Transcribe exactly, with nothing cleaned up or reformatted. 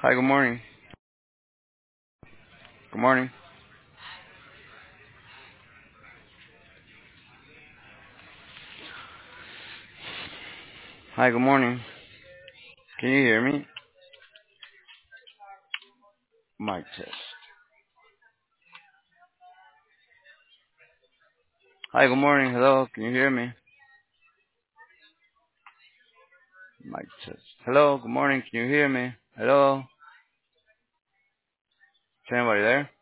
Hi, good morning. Good morning. Hi, good morning. Can you hear me? Mic test. Hi, good morning. Hello, can you hear me? Mic test. Hello, good morning. Can you hear me? Hello? Is anybody there?